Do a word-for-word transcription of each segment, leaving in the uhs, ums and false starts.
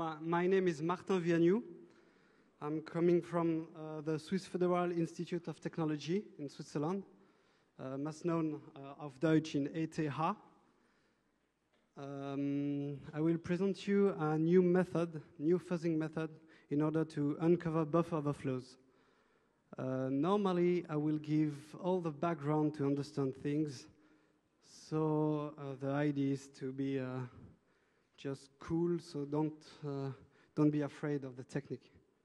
my, my name is Martin Viagnou. I'm coming from uh, the Swiss Federal Institute of Technology in Switzerland, uh, most known uh, auf Deutsch in E T H. Um, I will present you a new method, new fuzzing method, in order to uncover buffer overflows. Uh, normally, I will give all the background to understand things, so uh, the idea is to be uh, just cool, so don't, uh, don't be afraid of the technique.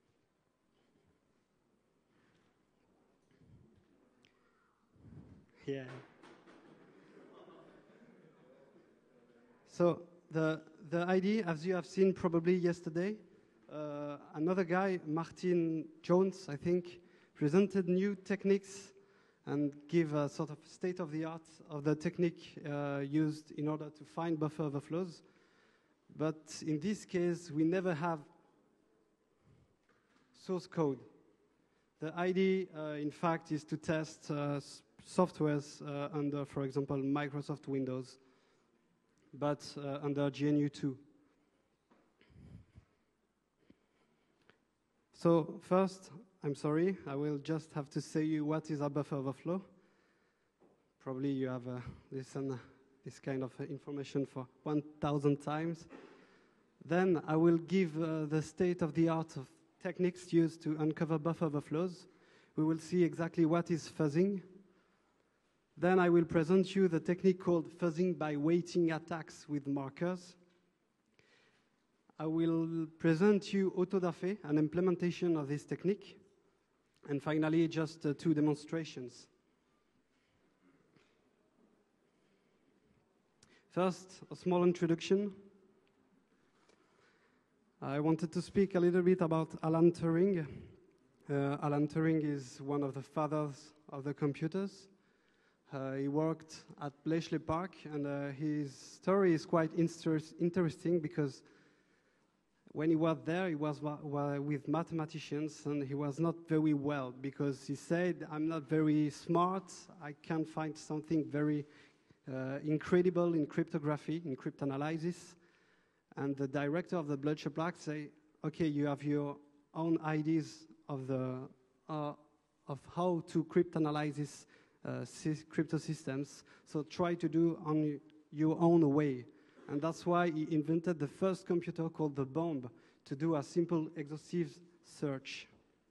Yeah. So the, the idea, as you have seen probably yesterday, uh, another guy, Martin Jones, I think, presented new techniques and give a sort of state-of-the-art of the technique uh, used in order to find buffer overflows. But in this case, we never have source code. The idea, uh, in fact, is to test uh, softwares uh, under, for example, Microsoft Windows, but uh, under G N U two. So first, I'm sorry, I will just have to say you what is a buffer overflow. Probably you have uh, listened uh, this kind of uh, information for one thousand times. Then I will give uh, the state-of-the-art of techniques used to uncover buffer overflows. We will see exactly what is fuzzing. Then I will present you the technique called fuzzing by weighting attacks with markers. I will present you AutoDafe, an implementation of this technique. And finally, just uh, two demonstrations. First, a small introduction. I wanted to speak a little bit about Alan Turing. Uh, Alan Turing is one of the fathers of the computers. Uh, he worked at Bletchley Park, and uh, his story is quite inter interesting because when he was there, he was with mathematicians, and he was not very well because he said, I'm not very smart, I can't find something very uh, incredible in cryptography, in cryptanalysis. And the director of the Bletchley Park say, okay, you have your own ideas of, the, uh, of how to cryptanalyze this uh, crypto systems, so try to do on your own way. And that's why he invented the first computer called the bomb to do a simple exhaustive search.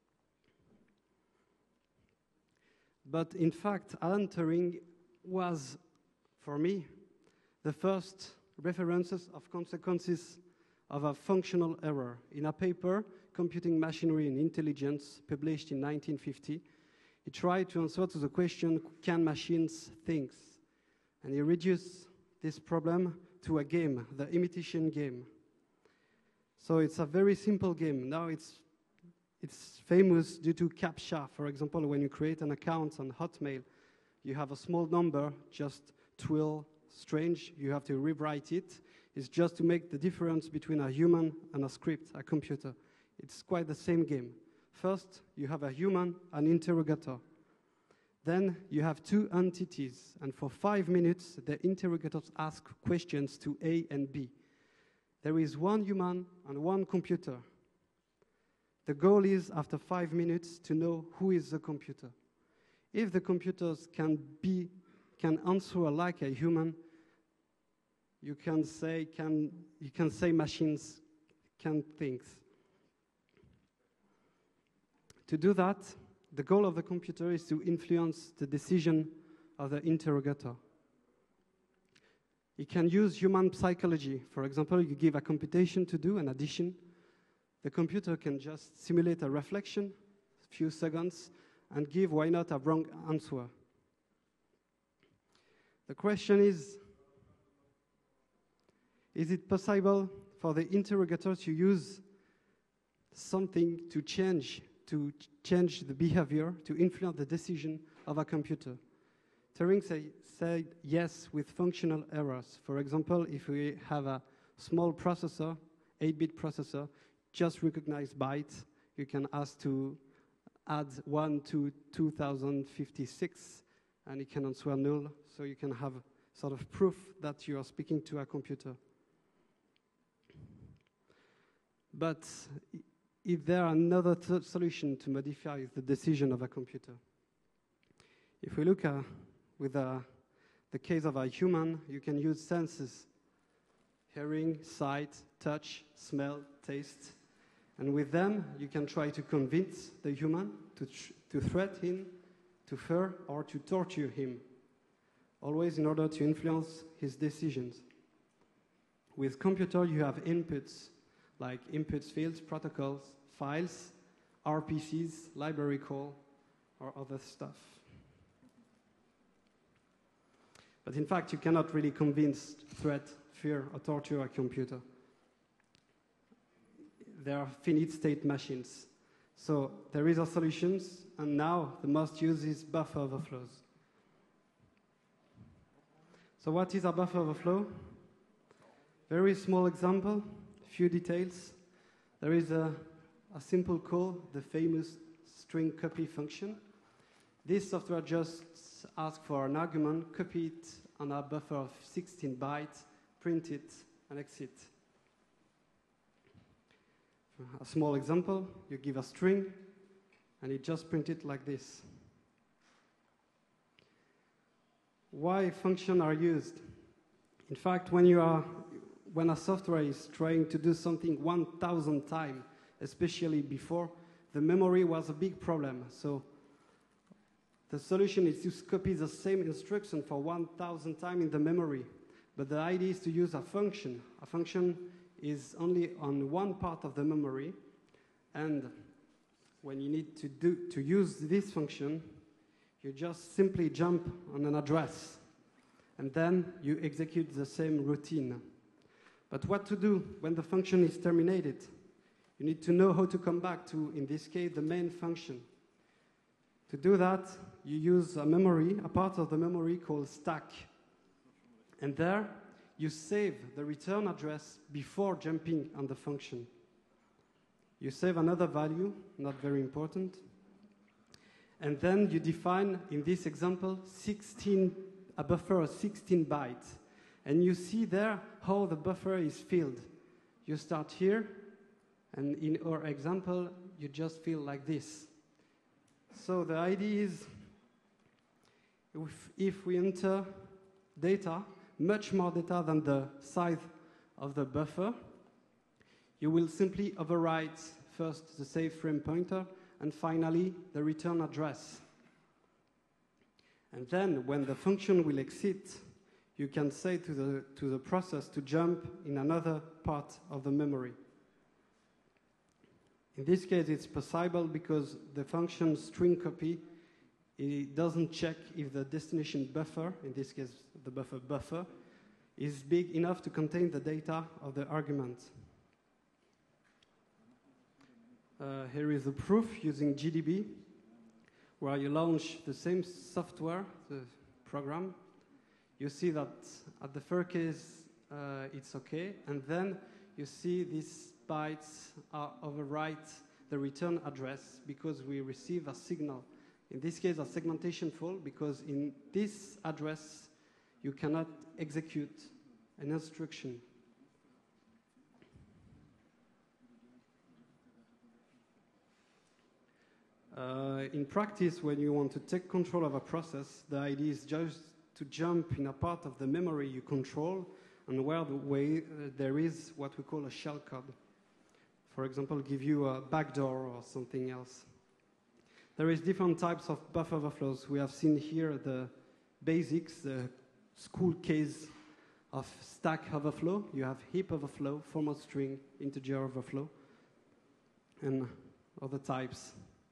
But in fact, Alan Turing was, for me, the first references of consequences of a functional error. In a paper, Computing Machinery and Intelligence, published in nineteen fifty, he tried to answer to the question, can machines think? And he reduced this problem to a game, the imitation game. So it's a very simple game. Now it's, it's famous due to CAPTCHA. For example, when you create an account on Hotmail, you have a small number, just twirl, strange, you have to rewrite it. It's just to make the difference between a human and a script, a computer. It's quite the same game. First, you have a human, an interrogator. Then you have two entities, and for five minutes, the interrogators ask questions to A and B. There is one human and one computer. The goal is, after five minutes, to know who is the computer. If the computers can be, can answer like a human, you can say, can, you can say machines can think. To do that, the goal of the computer is to influence the decision of the interrogator. You can use human psychology. For example, you give a computation to do, an addition. The computer can just simulate a reflection, a few seconds, and give, why not, a wrong answer. The question is, is it possible for the interrogator to use something to change to change the behavior, to influence the decision of a computer? Turing say, said yes with functional errors. For example, if we have a small processor, eight bit processor, just recognize bytes, you can ask to add one to two thousand fifty-six, and it can answer null, so you can have sort of proof that you are speaking to a computer. But if there are another th solution to modify the decision of a computer, if we look at with a, the case of a human, you can use senses: hearing, sight, touch, smell, taste. And with them, you can try to convince the human to, tr to threat him, to fear, or to torture him, always in order to influence his decisions. With computer, you have inputs, like inputs fields, protocols, files, R P Cs, library call, or other stuff. But in fact, you cannot really convince, threat, fear, or torture a computer. There are finite state machines. So there is a solution, and now the most used is buffer overflows. So what is a buffer overflow? Very small example, few details. There is a, a simple call, the famous string copy function. This software just asks for an argument, copy it on a buffer of sixteen bytes, print it, and exit. A small example, you give a string, and it just prints it like this. Why functions are used? In fact, when, you are, when a software is trying to do something one thousand times, especially before, the memory was a big problem. So the solution is to copy the same instruction for one thousand times in the memory. But the idea is to use a function. A function is only on one part of the memory, and when you need to, do, to use this function, you just simply jump on an address, and then you execute the same routine. But what to do when the function is terminated? You need to know how to come back to, in this case, the main function. To do that, you use a memory, a part of the memory called stack. And there, you save the return address before jumping on the function. You save another value, not very important. And then you define, in this example, sixteen, a buffer of sixteen bytes. And you see there how the buffer is filled. You start here, and in our example, you just fill like this. So the idea is, if, if we enter data, much more data than the size of the buffer, you will simply overwrite first the save frame pointer and finally the return address. And then when the function will exit, you can say to the, to the process to jump in another part of the memory. In this case, it's possible because the function string copy, it doesn't check if the destination buffer, in this case the buffer buffer, is big enough to contain the data of the argument. Uh, here is the proof using G D B, where you launch the same software, the program. You see that at the first case uh, it's okay, and then you see these bytes are overwrite the return address because we receive a signal. In this case, a segmentation fault, because in this address, you cannot execute an instruction. Uh, in practice, when you want to take control of a process, the idea is just to jump in a part of the memory you control, and where the way uh, there is what we call a shellcode. For example, give you a backdoor or something else. There is different types of buffer overflows. We have seen here the basics, the school case of stack overflow. You have heap overflow, format string, integer overflow, and other types.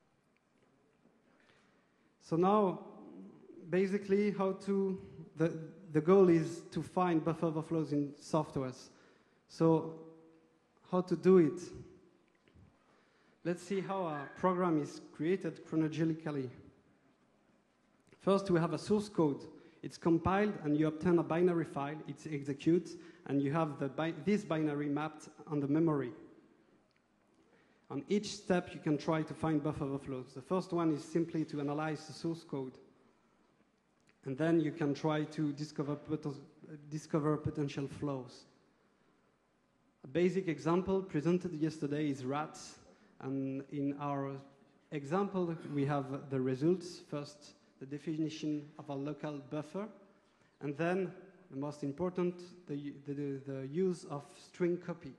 So now, basically, how to, the, the goal is to find buffer overflows in softwares. So how to do it? Let's see how a program is created chronologically. First, we have a source code. It's compiled, and you obtain a binary file. It executes, and you have the bi this binary mapped on the memory. On each step, you can try to find buffer overflows. The first one is simply to analyze the source code. And then you can try to discover, pot discover potential flows. A basic example presented yesterday is rats, and in our example we have the results. First, the definition of a local buffer, and then, the most important, the, the, the use of string copy.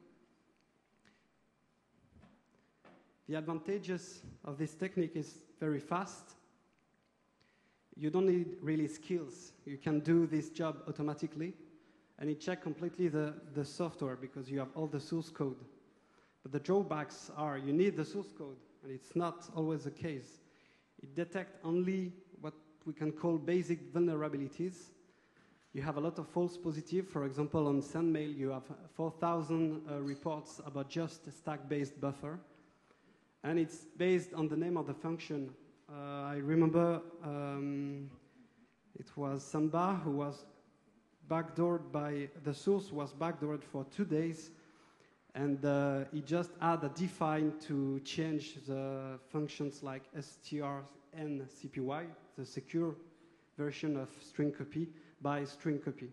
The advantages of this technique is very fast. You don't need really skills. You can do this job automatically, and it checks completely the, the software because you have all the source code. But the drawbacks are you need the source code, and it's not always the case. It detects only what we can call basic vulnerabilities. You have a lot of false positives. For example, on SendMail, you have four thousand uh, reports about just a stack-based buffer. And it's based on the name of the function. Uh, I remember um, it was Samba who was backdoored by, the source was backdoored for two days, and uh, he just had a define to change the functions like strncpy, the secure version of string copy, by string copy.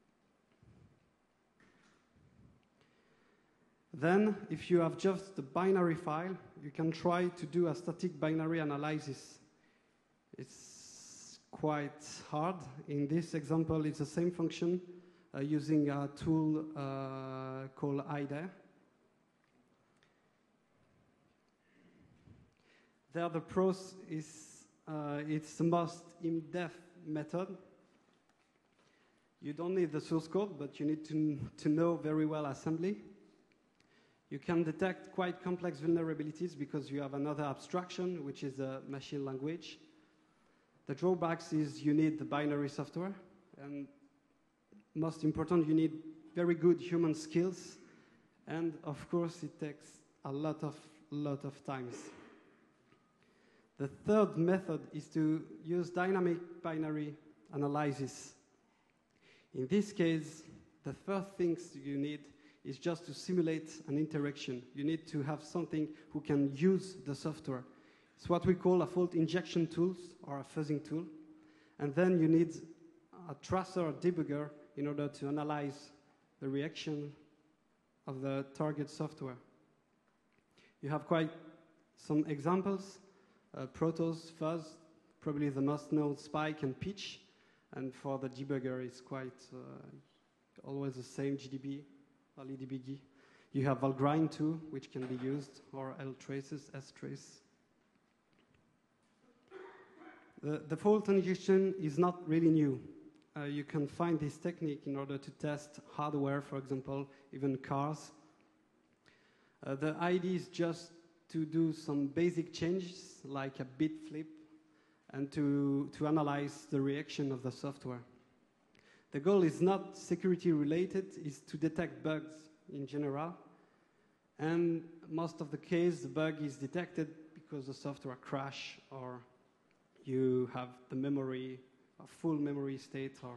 Then, if you have just the binary file, you can try to do a static binary analysis. It's quite hard. In this example, it's the same function uh, using a tool uh, called I D E. There, the pros is uh, it's the most in-depth method. You don't need the source code, but you need to, to know very well assembly. You can detect quite complex vulnerabilities because you have another abstraction, which is a machine language. The drawbacks is you need the binary software, and most important, you need very good human skills, and of course, it takes a lot of, lot of times. The third method is to use dynamic binary analysis. In this case, the first things you need is just to simulate an interaction. You need to have something who can use the software. It's what we call a fault injection tool or a fuzzing tool. And then you need a tracer or debugger in order to analyze the reaction of the target software. You have quite some examples. Uh, Protos, Fuzz, probably the most known, Spike and Pitch. And for the debugger, it's quite uh, always the same G D B. LedBg. You have Valgrind too, which can be used, or Ltraces, strace. The, the fault injection is not really new. Uh, you can find this technique in order to test hardware, for example, even cars. Uh, the idea is just to do some basic changes, like a bit flip, and to, to analyze the reaction of the software. The goal is not security related, it's to detect bugs in general. And most of the case, the bug is detected because the software crash, or you have the memory, a full memory state. Or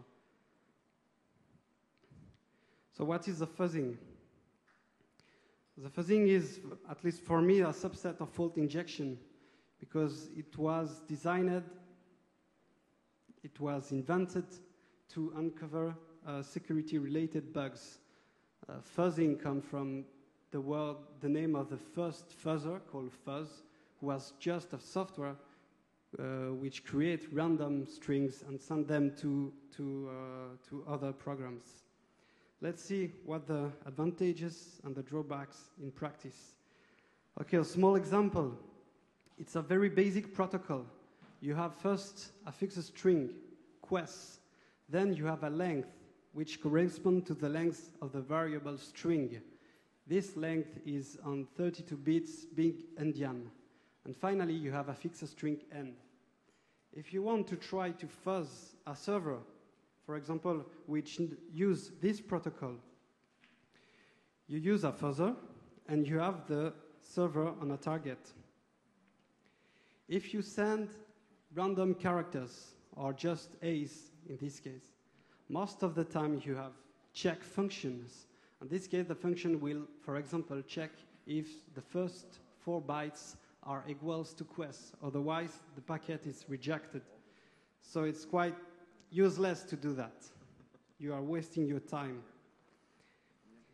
so what is the fuzzing? The fuzzing is, at least for me, a subset of fault injection because it was designed, it was invented to uncover uh, security-related bugs. Uh, fuzzing comes from the word, the name of the first fuzzer called Fuzz, who was just a software uh, which create random strings and send them to to uh, to other programs. Let's see what the advantages and the drawbacks in practice. Okay, a small example. It's a very basic protocol. You have first a fixed string, quests. Then you have a length, which corresponds to the length of the variable string. This length is on thirty-two bits, big endian. And finally, you have a fixed string n. If you want to try to fuzz a server, for example, which use this protocol, you use a fuzzer, and you have the server on a target. If you send random characters, or just A's, in this case, most of the time you have check functions. In this case, the function will, for example, check if the first four bytes are equals to quest. Otherwise, the packet is rejected. So it's quite useless to do that. You are wasting your time.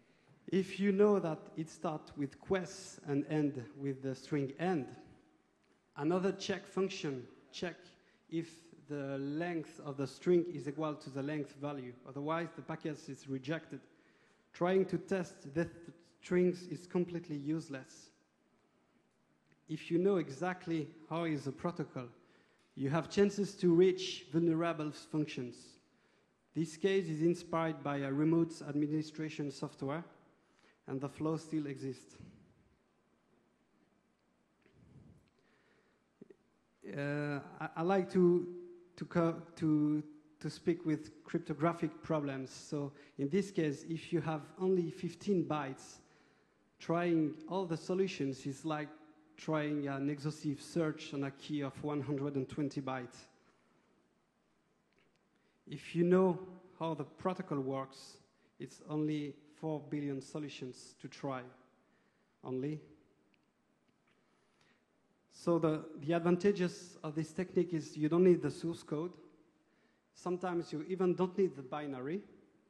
If you know that it starts with quests and end with the string end, another check function check if the length of the string is equal to the length value. Otherwise, the package is rejected. Trying to test the strings is completely useless. If you know exactly how is the protocol, you have chances to reach vulnerable functions. This case is inspired by a remote administration software, and the flow still exists. Uh, I, I like to, to, to, to speak with cryptographic problems. So in this case, if you have only fifteen bytes, trying all the solutions is like trying an exhaustive search on a key of one hundred twenty bytes. If you know how the protocol works, it's only four billion solutions to try, only. So the, the advantages of this technique is you don't need the source code. Sometimes you even don't need the binary.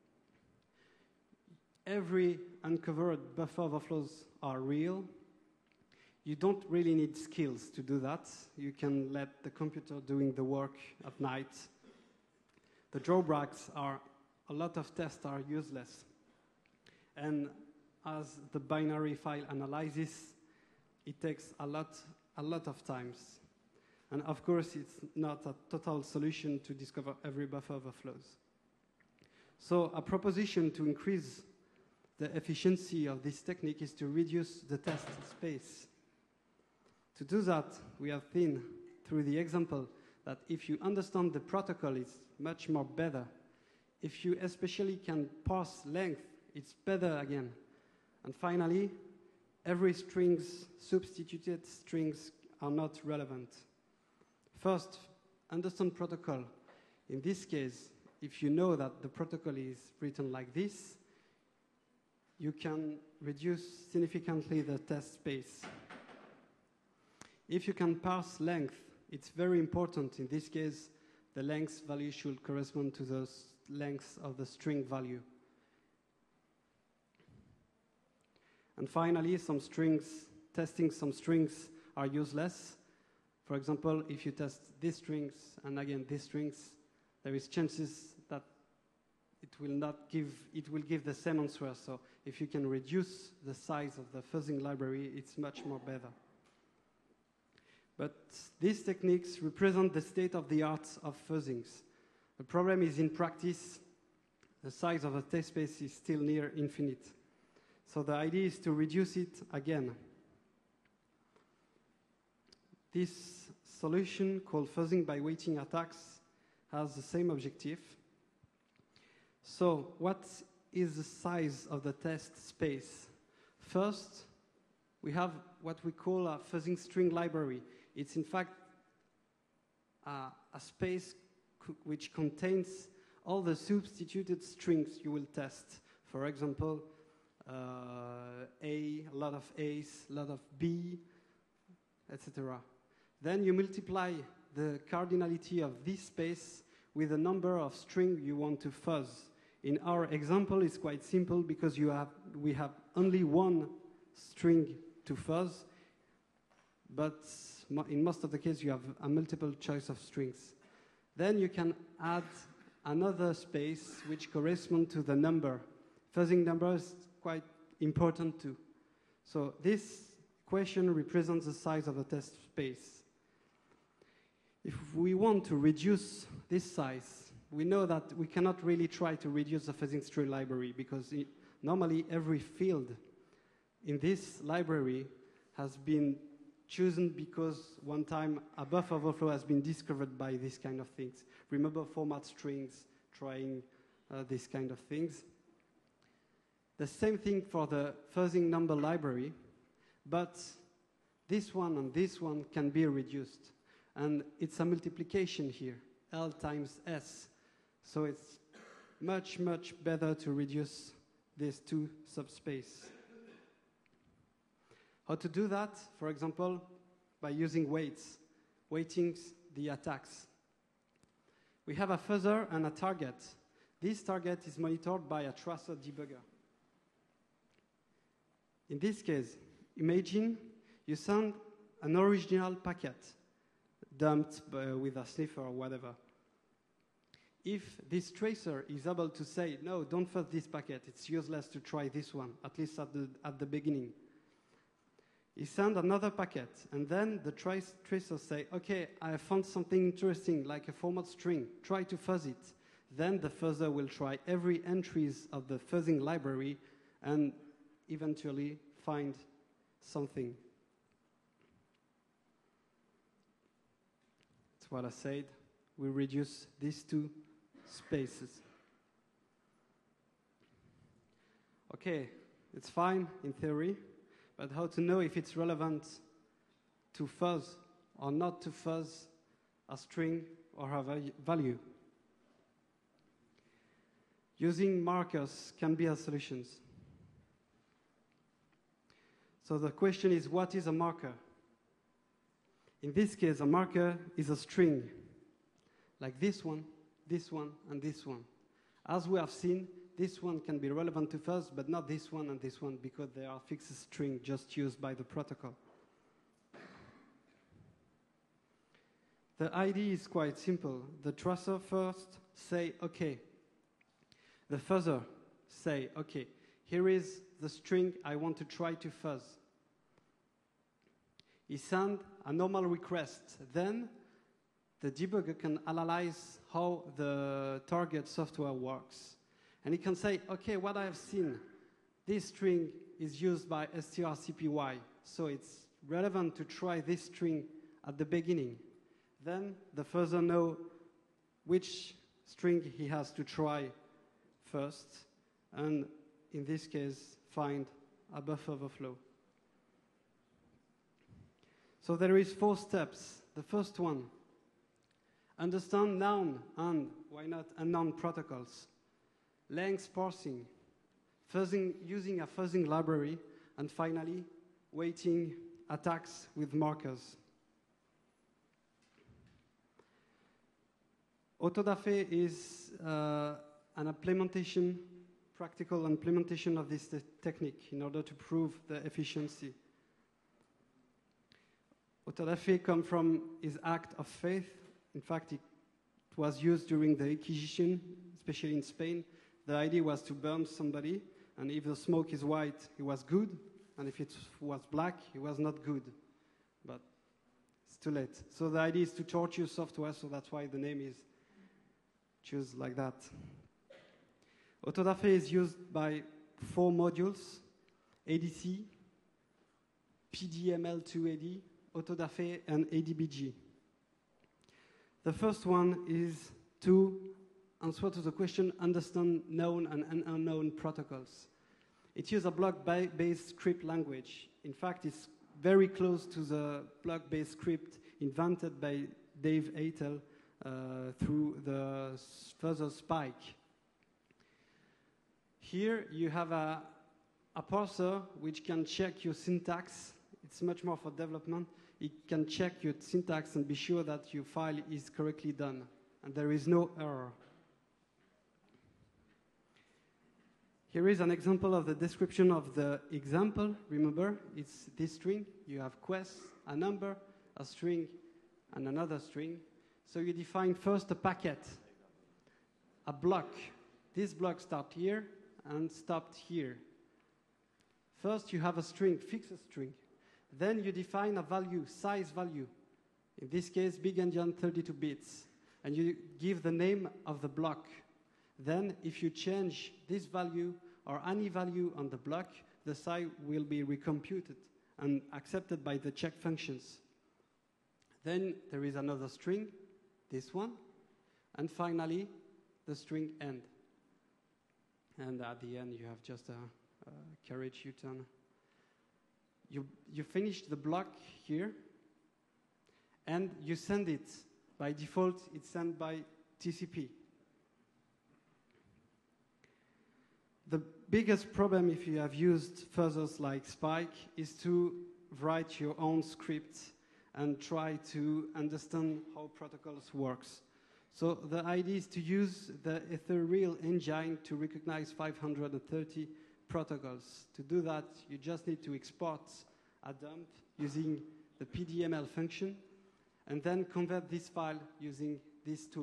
Every uncovered buffer overflows are real. You don't really need skills to do that. You can let the computer doing the work at night. The drawbacks are a lot of tests are useless. And as the binary file analysis, it takes a lot, a lot of times. And of course, it's not a total solution to discover every buffer overflows. So a proposition to increase the efficiency of this technique is to reduce the test space. To do that, we have seen through the example that if you understand the protocol, it's much more better. If you especially can parse length, it's better again. And finally, every strings, substituted strings are not relevant. First, understand protocol. In this case, if you know that the protocol is written like this, you can reduce significantly the test space. If you can parse length, it's very important. In this case, the length value should correspond to the length of the string value. And finally, some strings, testing some strings are useless. For example, if you test these strings and again these strings, there is chances that it will not give, it will give the same answer. So if you can reduce the size of the fuzzing library, it's much more better. But these techniques represent the state of the art of fuzzings. The problem is in practice, the size of the test space is still near infinite. So the idea is to reduce it again. This solution called fuzzing by weighting attacks has the same objective. So what is the size of the test space? First, we have what we call a fuzzing string library. It's in fact uh, a space co which contains all the substituted strings you will test. For example, uh, A, a lot of A's, a lot of B, et cetera. Then you multiply the cardinality of this space with the number of strings you want to fuzz. In our example, it's quite simple because you have, we have only one string to fuzz, but in most of the cases, you have a multiple choice of strings. Then you can add another space which corresponds to the number. Fuzzing number is quite important too. So this equation represents the size of the test space. If we want to reduce this size, we know that we cannot really try to reduce the fuzzing string library because it, normally every field in this library has been chosen because one time a buffer overflow has been discovered by these kind of things. Remember format strings, trying uh, these kind of things. The same thing for the fuzzing number library, but this one and this one can be reduced. And it's a multiplication here, L times S. So it's much, much better to reduce these two subspace. How to do that? For example, by using weights, weighting the attacks. We have a fuzzer and a target. This target is monitored by a tracer debugger. In this case, imagine you send an original packet dumped uh, with a sniffer or whatever. If this tracer is able to say, no, don't fuzz this packet, it's useless to try this one, at least at the, at the beginning. He sends another packet, and then the trace, tracer say, okay, I found something interesting, like a format string, try to fuzz it. Then the fuzzer will try every entries of the fuzzing library and eventually find something. That's what I said. We reduce these two spaces. Okay, it's fine in theory, but how to know if it's relevant to fuzz or not to fuzz a string or a value? Using markers can be a solution. So the question is, what is a marker? In this case, a marker is a string, like this one, this one, and this one. As we have seen, this one can be relevant to fuzz, but not this one and this one, because they are fixed string just used by the protocol. The idea is quite simple. The tracer first say, okay. The fuzzer say, okay, here is the string I want to try to fuzz. He sends a normal request. Then the debugger can analyze how the target software works. And he can say, okay, what I have seen, this string is used by strcpy, so it's relevant to try this string at the beginning. Then the fuzzer knows which string he has to try first, and in this case, find a buffer overflow. So there is four steps. The first one, understand known and, why not, unknown protocols. Length parsing, fuzzing, using a fuzzing library, and finally, weighting attacks with markers. Autodafé is uh, an implementation, practical implementation of this te technique in order to prove the efficiency. Autodafé comes from his act of faith. In fact, it was used during the Inquisition, especially in Spain. The idea was to burn somebody, and if the smoke is white, it was good, and if it was black, it was not good. But it's too late. So the idea is to torture software, so that's why the name is choose like that. Autodafé is used by four modules: A D C, P D M L two A D, Autodafé, and A D B G. The first one is to answer to the question, understand known and unknown protocols. It uses a block-based script language. In fact, it's very close to the block-based script invented by Dave Aitel uh, through the fuzzer Spike. Here you have a, a parser which can check your syntax. It's much more for development. It can check your syntax and be sure that your file is correctly done, and there is no error. Here is an example of the description of the example. Remember, it's this string. You have quest, a number, a string, and another string. So you define first a packet, a block. This block starts here and stopped here. First, you have a string, fix a string. Then you define a value, size value. In this case, big endian thirty-two bits. And you give the name of the block. Then, if you change this value or any value on the block, the size will be recomputed and accepted by the check functions. Then there is another string, this one. And finally, the string end. And at the end, you have just a, a carriage U-turn. You, you finish the block here, and you send it. By default, it's sent by T C P. The biggest problem if you have used fuzzers like Spike is to write your own script and try to understand how protocols works. So the idea is to use the Ethereal engine to recognize five hundred thirty protocols. To do that, you just need to export a dump using the P D M L function, and then convert this file using this tool.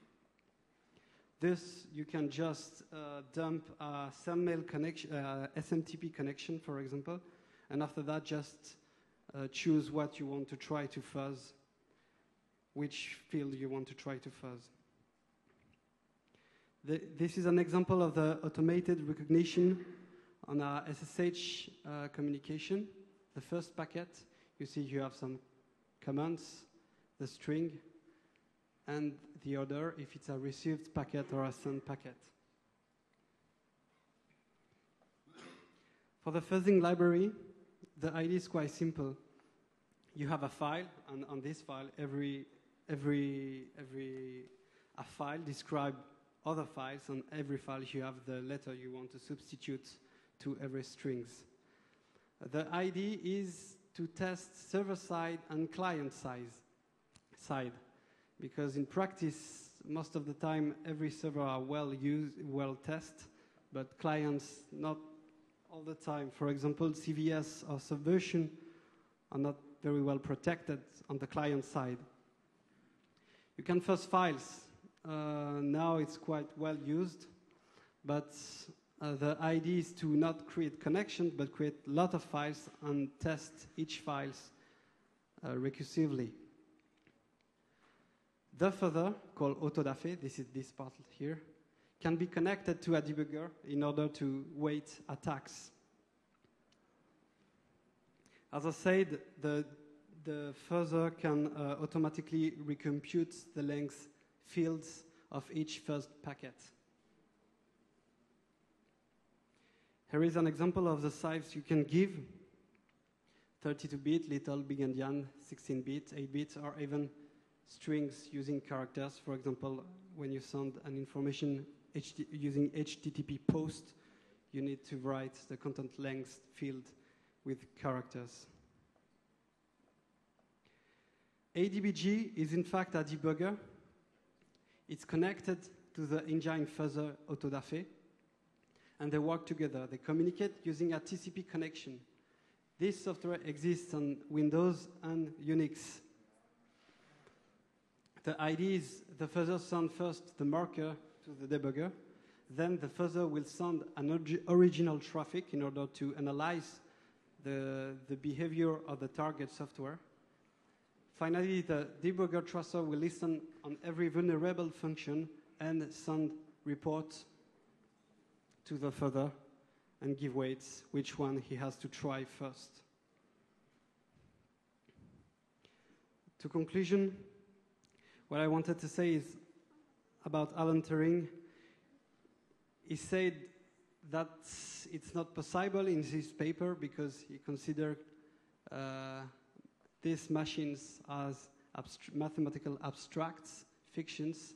This, you can just uh, dump a SendMail connection, uh, S M T P connection, for example, and after that, just uh, choose what you want to try to fuzz, which field you want to try to fuzz. The, this is an example of the automated recognition on our S S H uh, communication. The first packet, you see you have some commands, the string, and the order if it's a received packet or a sent packet. For the fuzzing library, the idea is quite simple. You have a file, and on this file, every, every, every a file describes other files. On every file, you have the letter you want to substitute to every strings. The idea is to test server-side and client-side, side, because in practice, most of the time, every server are well used, well tested, but clients not all the time. For example, C V S or Subversion are not very well protected on the client side. You can fuzz files. Uh, now it's quite well used, but uh, the idea is to not create connections, but create a lot of files and test each file uh, recursively. The fuzzer, called AutoDafe, this is this part here, can be connected to a debugger in order to wait attacks. As I said, the, the fuzzer can uh, automatically recompute the length fields of each first packet. Here is an example of the size you can give: thirty-two bit, little, big endian, sixteen bit, eight bit, or even strings using characters. For example, when you send an information H T using H T T P post, you need to write the content length field with characters. A D B G is in fact a debugger. It's connected to the engine fuzzer AutoDafe, and they work together. They communicate using a T C P connection. This software exists on Windows and Unix. The idea is the fuzzer sends first the marker to the debugger, then the fuzzer will send an original traffic in order to analyze the, the behavior of the target software. Finally, the debugger tracer will listen on every vulnerable function and send reports to the fuzzer and give weights which one he has to try first. To conclusion, what I wanted to say is about Alan Turing. He said that it's not possible in this paper because he considered uh, these machines as abst mathematical abstracts, fictions.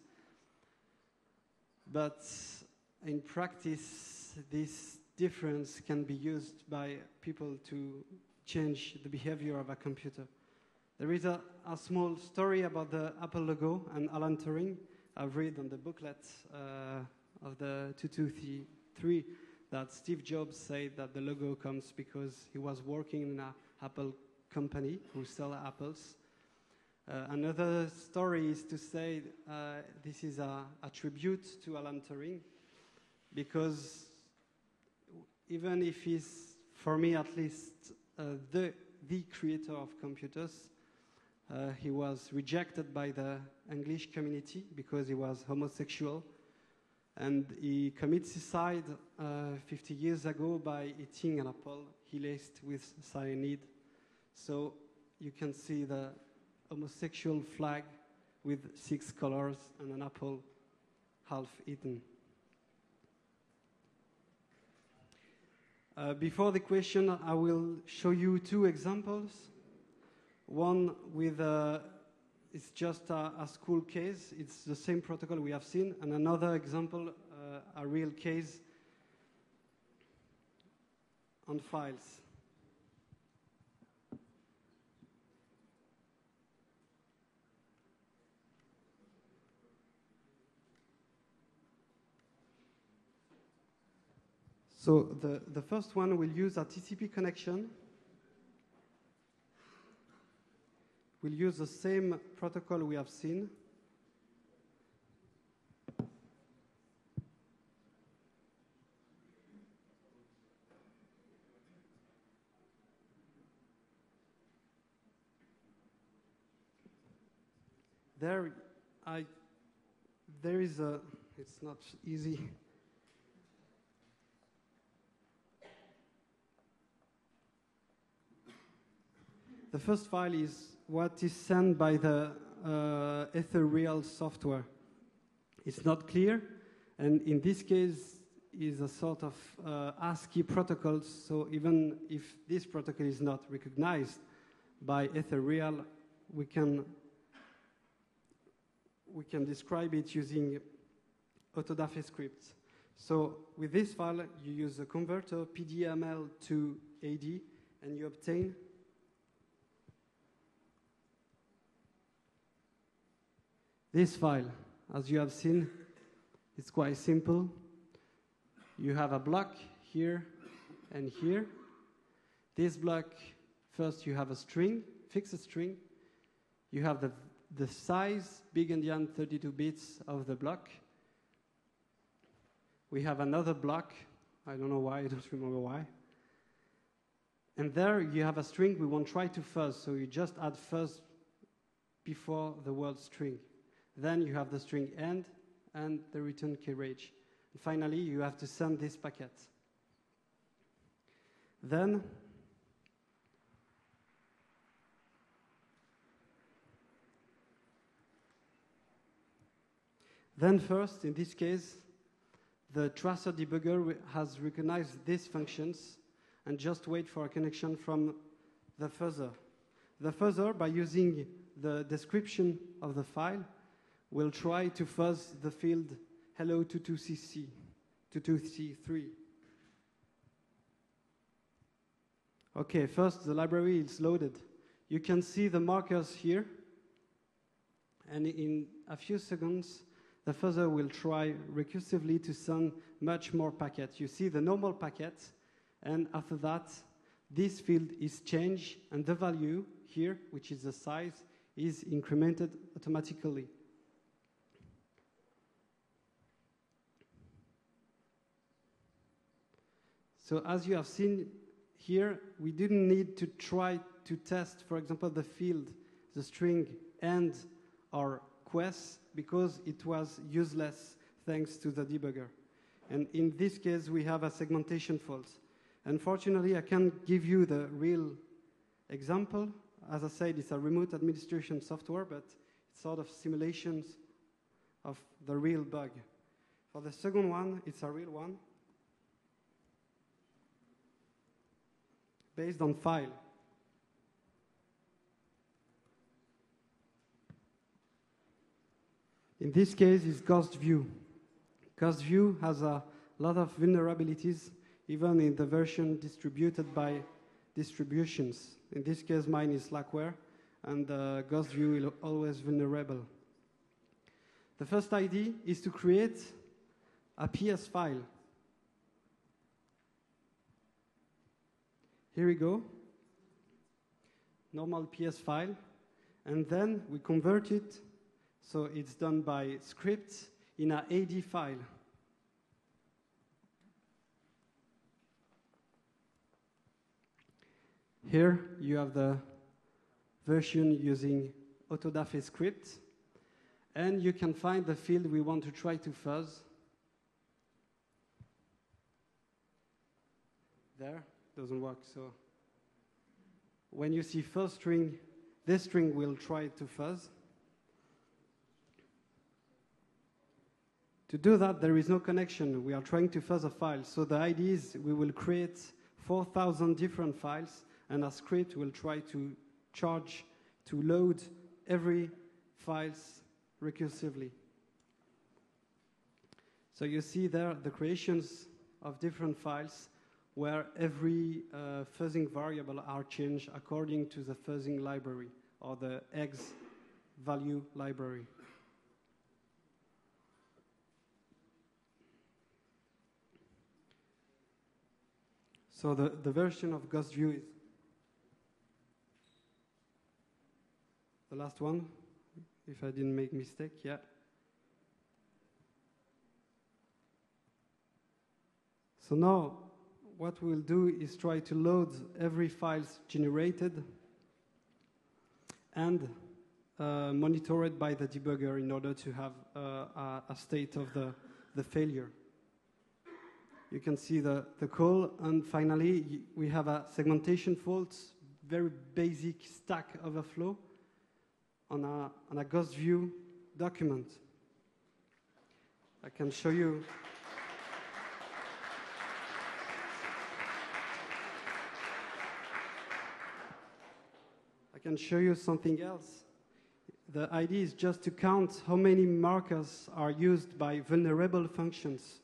But in practice, this difference can be used by people to change the behavior of a computer. There is a, a small story about the Apple logo and Alan Turing. I've read on the booklet uh, of the two two three that Steve Jobs said that the logo comes because he was working in an Apple company who sell apples. Uh, another story is to say uh, this is a, a tribute to Alan Turing, because even if he's, for me at least, uh, the, the creator of computers, uh, he was rejected by the English community because he was homosexual, and he committed suicide uh, fifty years ago by eating an apple he laced with cyanide. So you can see the homosexual flag with six colors and an apple half eaten. Uh, before the question, I will show you two examples. One with uh, it's just a, a school case. It's the same protocol we have seen. And another example, uh, a real case on files. So the, the first one will use a T C P connection. We'll use the same protocol we have seen. There, I, there is a, it's not easy. The first file is what is sent by the uh, Ethereal software. It's not clear, and in this case is a sort of uh, ASCII protocol, so even if this protocol is not recognized by Ethereal, we can we can describe it using Autodafé scripts. So with this file, you use a converter P D M L to A D, and you obtain this file. As you have seen, it's quite simple. You have a block here and here. This block, first you have a string, fixed string. You have the, the size, big endian thirty-two bits of the block. We have another block. I don't know why, I don't remember why. And there you have a string we won't try to fuzz, so you just add fuzz before the word string. Then you have the string end and the return carriage. And finally, you have to send this packet. Then, then first, in this case, the tracer debugger has recognized these functions and just wait for a connection from the fuzzer. The fuzzer, by using the description of the file, will try to fuzz the field hello twenty-two C C, twenty-two C three. Okay, first the library is loaded. You can see the markers here, and in a few seconds, the fuzzer will try recursively to send much more packets. You see the normal packet, and after that, this field is changed, and the value here, which is the size, is incremented automatically. So as you have seen here, we didn't need to try to test, for example, the field, the string, and our quest, because it was useless thanks to the debugger. And in this case, we have a segmentation fault. Unfortunately, I can't give you the real example. As I said, it's a remote administration software, but it's sort of simulations of the real bug. For the second one, it's a real one, based on file. In this case, it's Ghost View. Ghost View has a lot of vulnerabilities, even in the version distributed by distributions. In this case, mine is Slackware, and uh, Ghost View is always vulnerable. The first idea is to create a P S file. Here we go, normal P S file, and then we convert it, so it's done by scripts in an A D file. Here you have the version using Autodafé script, and you can find the field we want to try to fuzz. There. Doesn't work, so when you see first string, this string will try to fuzz. To do that, there is no connection. We are trying to fuzz a file. So the idea is we will create four thousand different files, and a script will try to charge, to load every files recursively. So you see there the creations of different files, where every uh, fuzzing variable are changed according to the fuzzing library, or the eggs value library. So the, the version of Ghost View is the last one, if I didn't make mistake, yeah. So now, what we'll do is try to load every files generated and uh, monitor it by the debugger in order to have uh, a, a state of the, the failure. You can see the, the call, and finally we have a segmentation fault, very basic Stack Overflow on a, on a Ghost View document. I can show you. I can show you something else. The idea is just to count how many markers are used by vulnerable functions.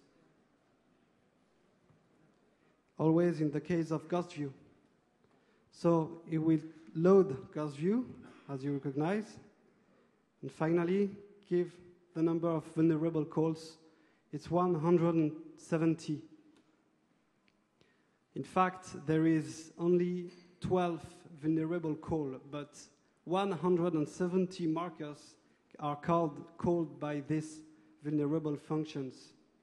Always in the case of Ghost View. So it will load Ghost View, as you recognize, and finally give the number of vulnerable calls. It's one hundred seventy. In fact, there is only twelve vulnerable calls, but one hundred seventy markers are called, called by these vulnerable functions.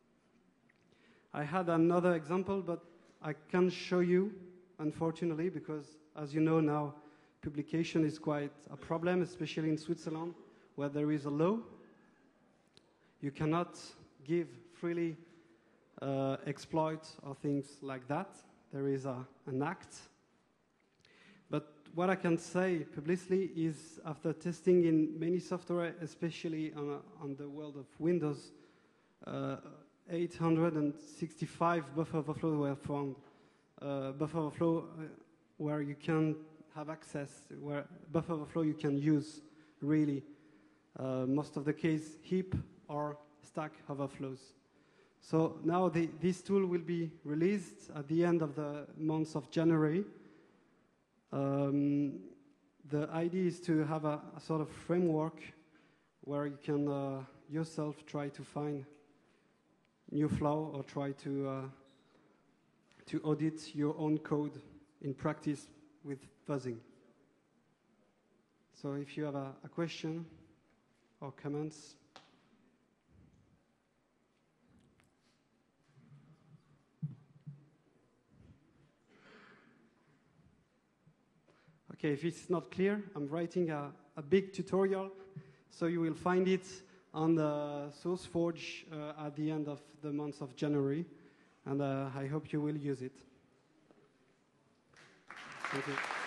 I had another example, but I can't show you, unfortunately, because, as you know now, publication is quite a problem, especially in Switzerland, where there is a law. You cannot give freely uh, exploit or things like that. There is a, an act. But what I can say publicly is, after testing in many software, especially on, a, on the world of Windows, uh, eight hundred sixty-five buffer overflow were found. Uh, buffer overflow uh, where you can have access, where buffer overflow you can use really. Uh, most of the case, heap or Stack Overflows. So now the, this tool will be released at the end of the month of January. Um, the idea is to have a, a sort of framework where you can uh, yourself try to find new flaw or try to uh, to audit your own code in practice with fuzzing. So if you have a, a question or comments. Okay, if it's not clear, I'm writing a, a big tutorial, so you will find it on the SourceForge uh, at the end of the month of January, and uh, I hope you will use it. Thank you.